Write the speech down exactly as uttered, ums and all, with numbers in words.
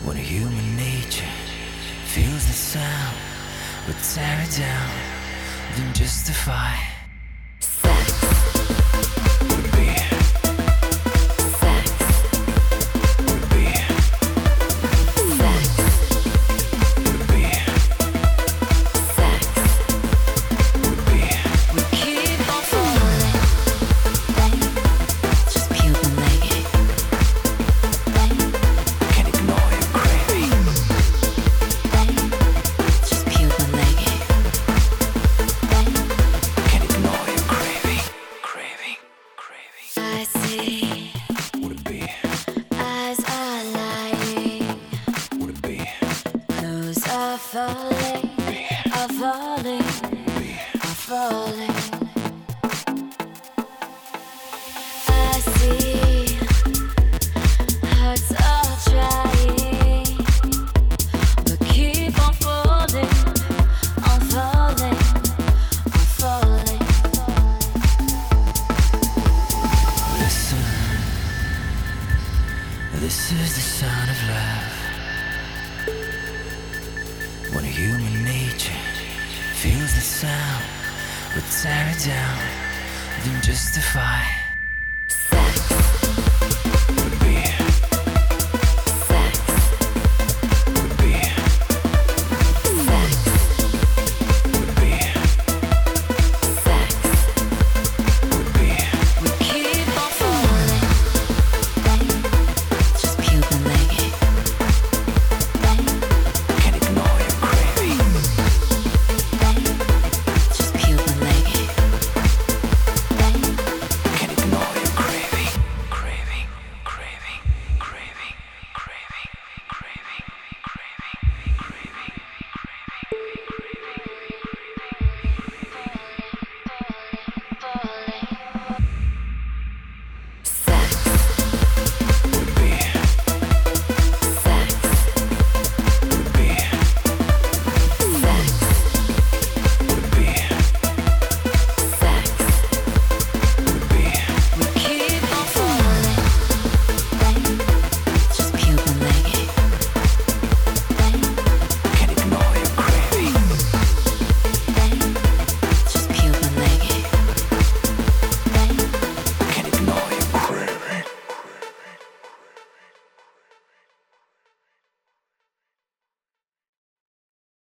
When human nature feels the sound, but tear it down, then justify. Sex. Would be. Sex. Would be. Sex. Would be. Sex. Would be. We keep on falling. Bang. Just peel the leg. Bang. Can't ignore your craving. Bang. Just peel the leg. Bang. Can't ignore your craving. Craving. Craving. I see Would it be? eyes are lying. Would it be? Clothes are falling. Are falling. Be. Are falling. I see hearts are trying, but keep on falling, on falling, on falling. Listen. This is the sound of love. When human nature feels the sound, but tear it down, then justify.